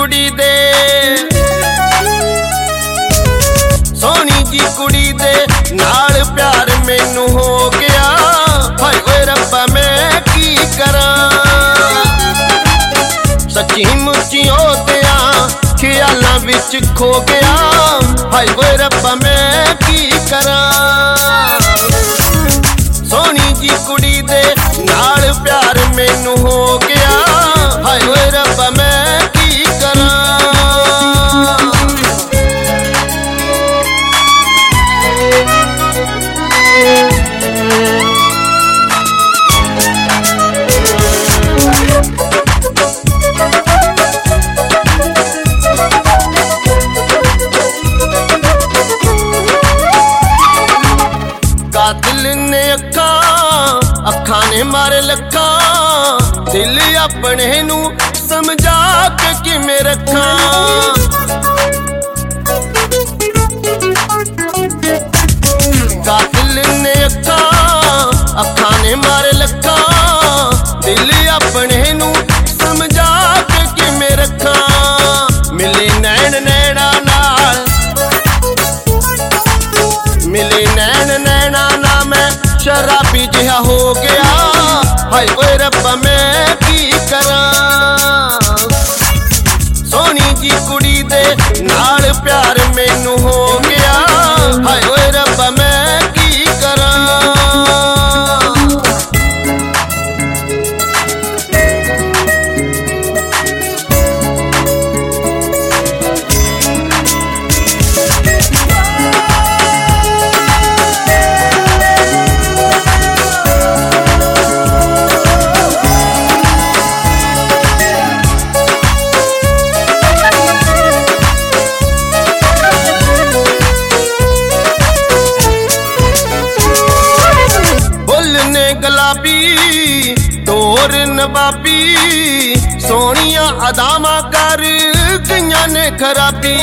कुड़ी दे सोहनी जी कुड़ी दे नाल प्यार मैनू हो गया। हाय ओए रब्बा मैं की करां सच्ची मुच्ची ओदियां ख्यालां विच खो गया। हाय ओए रब्बा मैं की करां सोहनी जी कुड़ी दे नाल प्यार मैनू हो गया। हाय ओए रब्बा मैं की करां दिल ने अखा ने मारे लखा दिल अपने नू समझा के किमें रखा। दिल ने अखा ने मारे लखा दिल अपने नू समझा के किमें रखा। मिले नैन नैना नाल मिले नैन नैना ना मैं शराबी जिहा हो गया। हाय ओए रब्बा मैं की करां सोहनी जी कुड़ी दे नाल प्यार मैनू हो गया। हाय ओए रब्बा मैं की करां गुलाबी तोर नवाबी सोहनिया अदामा कर गईयां ने खराबी।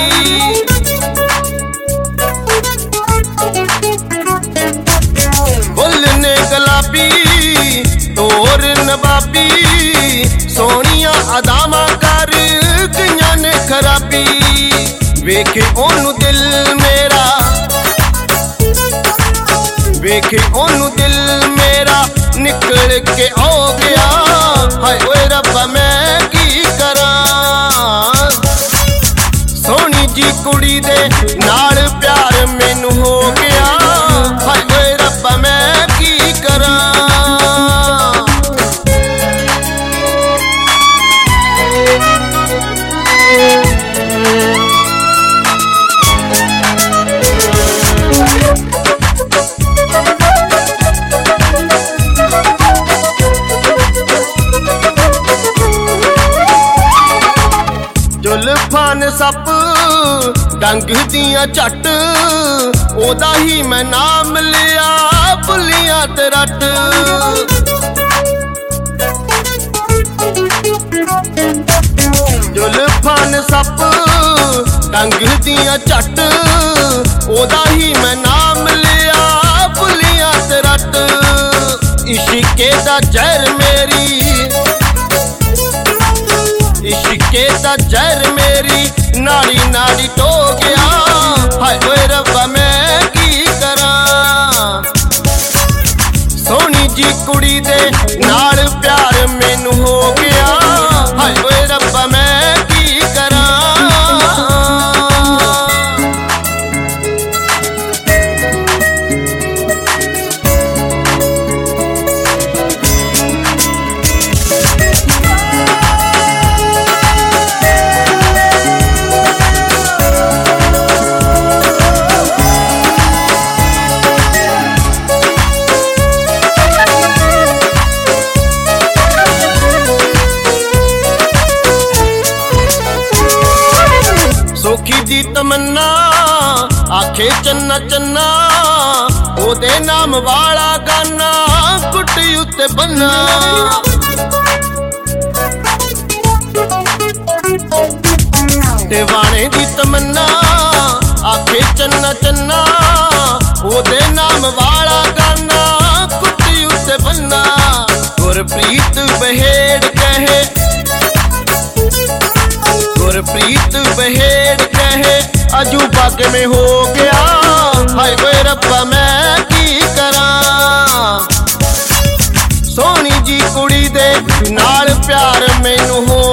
फुल ने गुलाबी तोर नवाबी सोहनिया अदामा कर गईयां ने खराबी। वेखे ओनू दिल मेरा वेखे ओनू दिल मेरा निकल के आ गया। हाय ओए रब्बा मैं की करां सोहनी जी कुड़ी दे नाल प्यार मैनू हो गया। हाय ओए रब्बा मैं की करां जुल्फान सप डंग दियां झट ओदा ही मैं नाम लिया भुलियां ते रट। जुल्फान सप डंग दियां झट ओदा ही मैं नाम लिया भुलियां ते रट। इश्के दा जहर मेरी इश्के दा जहर मेरी नाड़ी नाड़ी टो गया। हाय ओए रब्बा मैं की करां सोहनी जी कुड़ी दे नाल प्यार मैनू हो गया। हाय ओए रब्बा मैं की करां सोखी दी तमन्ना आखे चन्ना चन्ना ओदे नाम वाला गाना कुटी उत्ते बन्ना। दीवाने दी तमन्ना आखे चन्ना चन्ना ओदे नाम वाला गाना कुटी उत्ते बन्ना। गुरप्रीत बहेड़ कहे ਹਰਪ੍ਰੀਤ ਬਹੇੜ ਕਹੇ ਅਜੂਬਾ ਕਿਵੇਂ ਹੋ ਗਿਆ। ਹਾਏ ਓਏ ਰੱਬਾ ਮੈਂ ਕੀ ਕਰਾਂ। ਸੋਹਣੀ ਜੀ ਕੁੜੀ ਦੇ ਨਾਲ ਪਿਆਰ ਮੈਨੂੰ ਹੋ